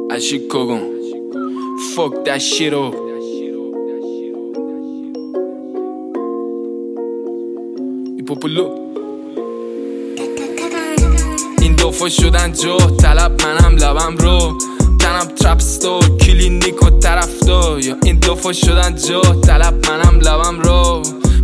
Ashikogon. Fuck that shit up. Ipopolo. این دفعه شدن جا طلب منم لبم رو تنم ترپستور کلینیک و طرفدار. این دفعه شدن جا طلب منم لبم رو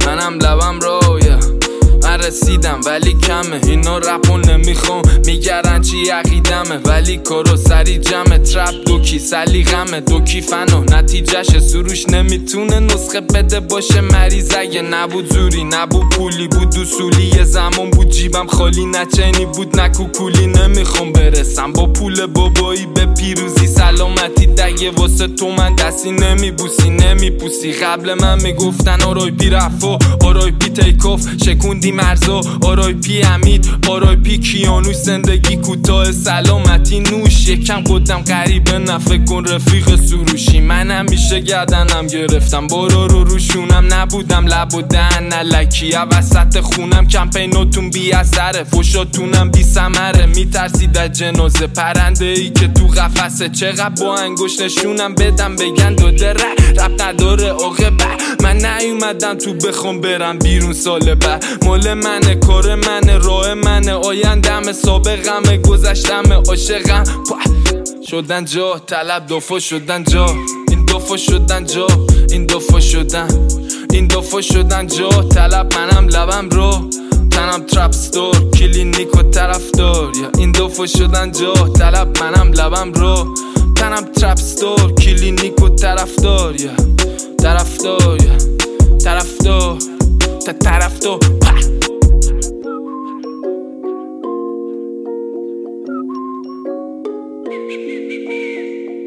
من رسیدم ولی کمه اینا رپو نمیخوام میگردن چی عقیدمه ولی کارو سری جمعه ترپ دوکی سلیقمه دوکی فنو نتیجهش سروش نمیتونه نسخه بده باشه مریض اگه نبود زوری نبود پولی بود اصولی یه زمان بود جیبم خالی نه چینی بود نه کوکولی نمیخوام برسم با پول بابایی به پیروزی سلامتی دگه واسه تو من دستی نمیپوسی قبل من میگفتن آرای پی رفا آرای پی تیکاف شکوندی مرزا آرای پی امید آرای پی کیانوش زندگی کوتاه سلامتی نوش یکم قدم غریبه نفه کن رفیق سروشی من همیشه گردنم گرفتم بارا رو روشونم نبودم لب و دهن نلکی وسط خونم کمپیناتون بی اثره فشاتونم بی ثمره میترسید از جنازه پرنده ای که تو قفسه چقدر با انگوش نشونم بدم بگن داده رب نداره عاقبت من نیومدم تو بخوام برم بیرون سال بعد مال منه کار منه راه منه آیندم سابقم گذشتم عاشقم شدن جا طلب دفعه شدن جا این دفعه شدن جا این دفعه شدن جا طلب منم لبم رو تنم ترپستور کلینیک و طرفدار. این دفعه شدن جا طلب منم لبم رو تنم ترپستور کلینیک و طرفدار. طرفدار